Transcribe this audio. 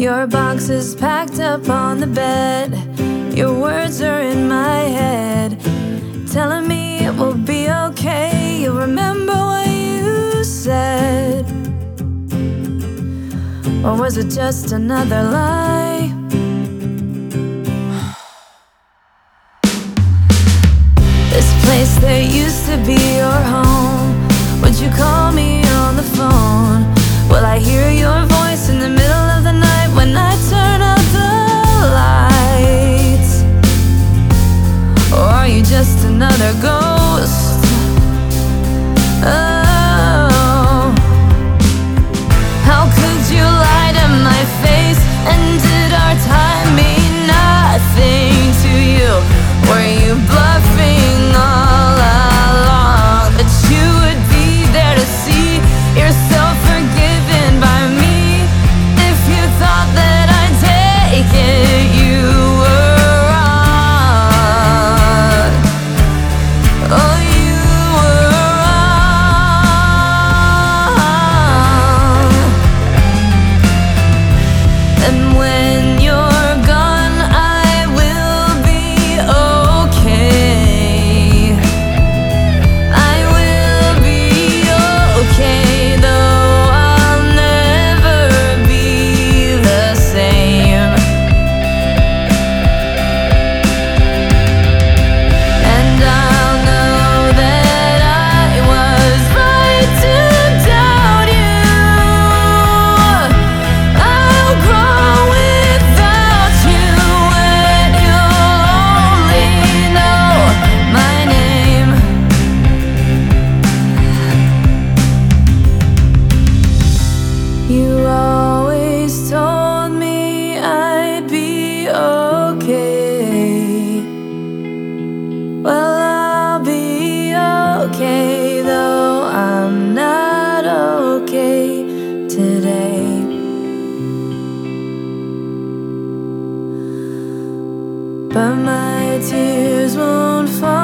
Your box is packed up on the bed. Your words are in my head, telling me it will be okay. You'll remember what you said. Or was it just another lie? This place that used to be your home, would you call me on the phone? Will I hear your voice in the middle of the night when I turn out the lights? Or are you just another ghost? Oh, how could you lie to my face? And did our time mean nothing to you? Were you bluffing all along that you would be there to see yourself forgiven by me? If you thought that I'd take it, you were wrong. Oh, you were wrong. And when you're gone, I will be okay. I will be okay, though I'll never be the same. And I'll know that I was right to doubt you. I'll grow without you, and you'll only know my name. You always told me I'd be okay. Well, I'll be okay, though I'm not okay today. But my tears won't fall